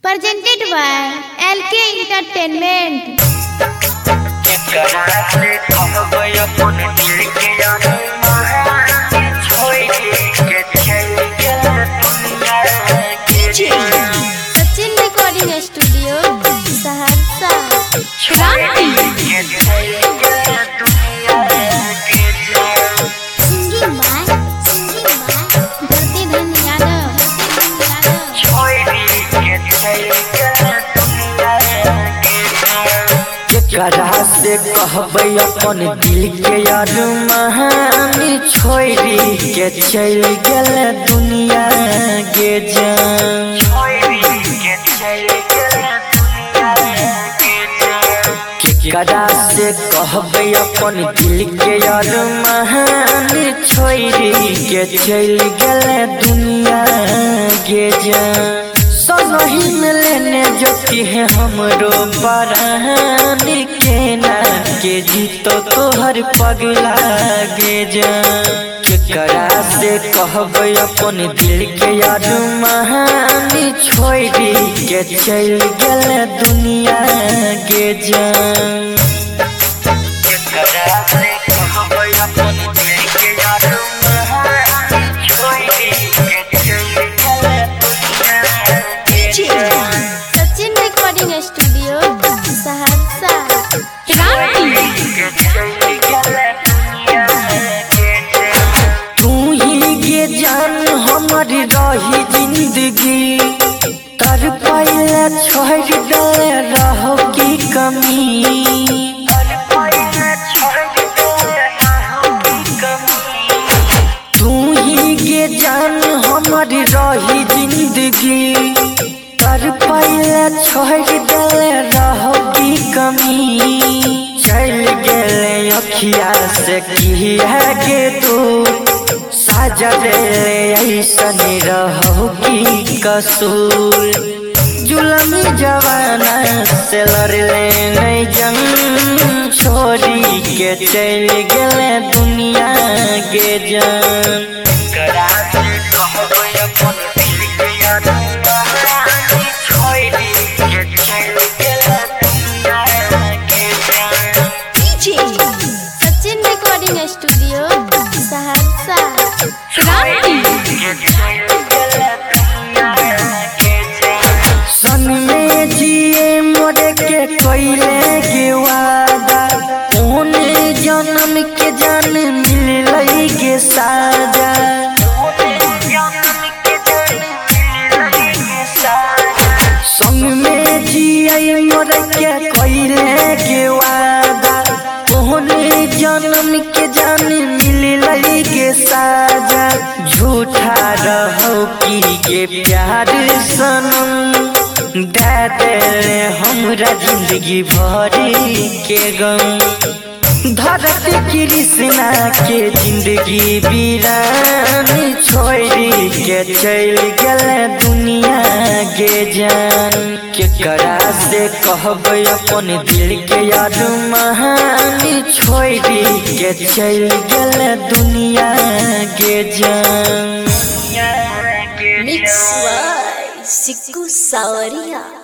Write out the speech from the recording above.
presented by LK Entertainment. Sachin recording studio Saharsa. करा से कहबै अपन दिल के अरमान छोड़ी के चल गेल दुनिया के जान। करा से कहबै अपन दिल के अरमान छोड़ी के चल गेल दुनिया के जान। सही में लेने जोती है हमरो परान के ना के जीतो तोहर पगला गे जान। केकरा से कहबै अपन दिल के अरमान छोड़ी के चल गेल दुनिया के जान। केकरा से कहबै अपन दिल के अरमान छोड़ी के चल गेल सचिन रिकॉर्डिंग स्टूडियो सहरसा। तू ही गे जान हमर रही जिंदगी तर पहले छोड़ दे रहो की कमी। तू ही गे जान हमर रही जिंदगी तर पहले छोड़ दे रहो की कमी। चल गेले अखिया से किया गे तू साजा दे ऐसन रहो की कसूर। जुलमी जवाना से लड़ले नहीं जंग छोड़ी के चल गेले दुनिया के जान। करा से कहबै अपन दिल के अरमान छोड़ी के चल गेले दुनिया के जान। Sachin recording studio Saharsa. सन में जिए मोरे के कोइले के वादा ओने जन्म के जान मिललै के साजा। संग में जिए मोरे के कोइले के वादा ओने जन्म के जान मिललै के साजा। झूठा रहो की के प्यार सनम दे दे हमरा जिंदगी भर के गम। धरती कृष्णा के जिंदगी वीरान छोड़ी के चल गेल दुनिया के जान। केकरा से कहबै अपन दिल के अरमान छोड़ी के चल गेल दुनिया के जान। मिक्स बाय सिक्कू सावरिया।